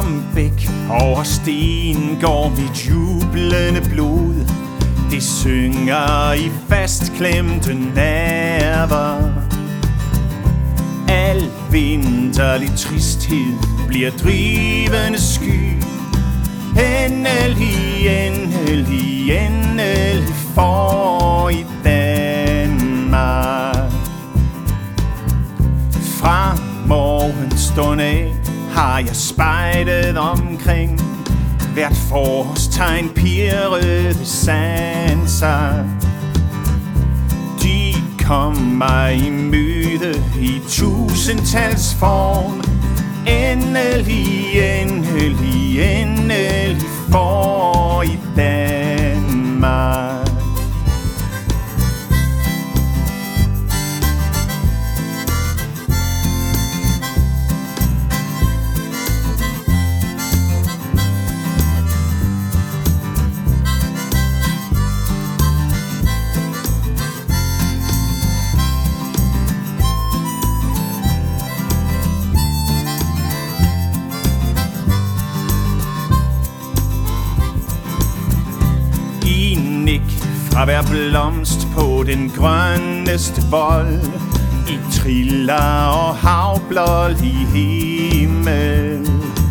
Som bæk over sten går mit jublende blod. Det synger i fastklemte nerver. Al vinterlig tristhed bliver drivende sky. Endelig, endelig, endelig for i Danmark. Fra morgenstund af har jeg spejdet omkring hvert forårstegn pirrede sanser. De kom mig i møde i tusindtals form. Endelig, endelig, endelig for i Danmark. Fra hver blomst på den grønneste vold, i triller og havblålig himmel,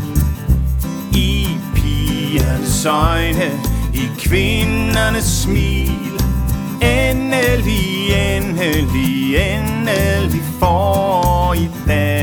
i pigernes øjne, i kvindernes smil. Endelig, endelig, endelig for i dag.